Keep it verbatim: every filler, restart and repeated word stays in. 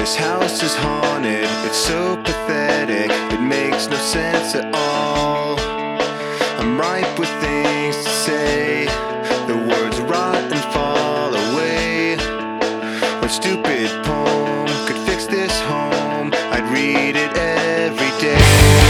This house is haunted, it's so pathetic, it makes no sense at all. I'm ripe with things to say, the words rot and fall away. What stupid poem could fix this home? I'd read it every day.